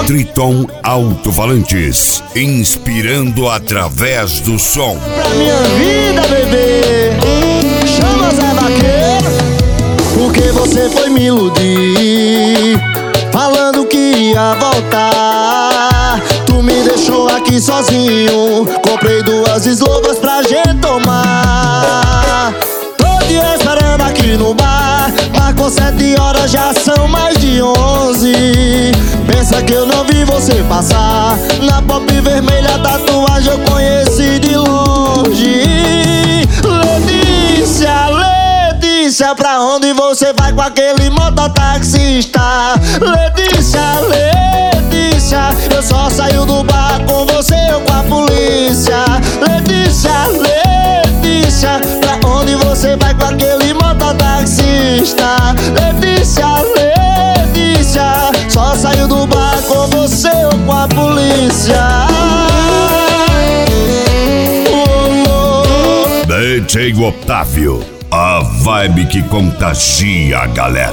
Triton Alto-Falantes, inspirando através do som. Pra minha vida, bebê, chama Zé Vaqueiro, porque você foi me iludir, falando que ia voltar. Tu me deixou aqui sozinho, comprei 2 eslovas pra gente tomar. Tô te esperando aqui no bar, marcou 7 horas, já são mais de 11. Pensa que eu não vi você passar, na pop vermelha a tatuagem eu conheci de longe. Letícia, Letícia, pra onde você vai com aquele mototaxista? Letícia, Letícia, eu só saio do bar com você ou com a polícia. Letícia, Letícia, pra onde você vai com aquele mototaxista? Letícia, Letícia, só saio do bar com você ou com a polícia. DJ Otávio, a vibe que contagia a galera.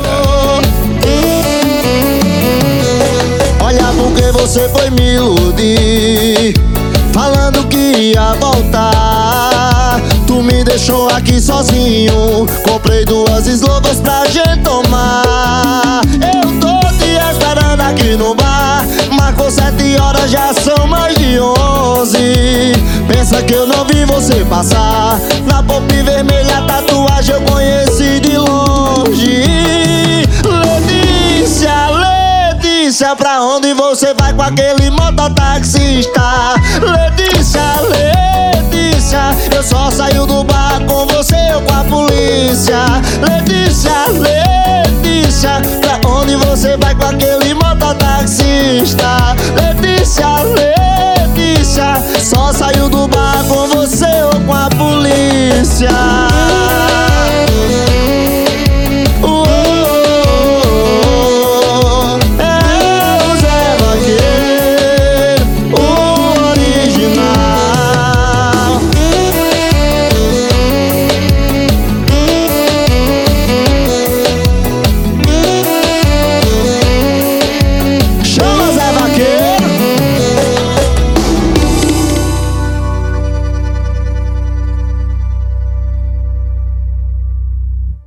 Olha porque você foi me iludir, falando que ia voltar. Tu me deixou aqui sozinho, comprei 2 eslovas pra gente tomar. Eu tô te esperando aqui no bar, marcou 7 horas, já são mais de 11. Pensa que eu não vi você passar, na pop vermelha a tatuagem eu conheci de longe. Letícia, Letícia, pra onde você vai com aquele mototaxista? Letícia, Letícia, eu só saio do bar com você ou com a polícia. Letícia, Letícia, pra onde você vai com aquele mototaxista? Letícia, Letícia,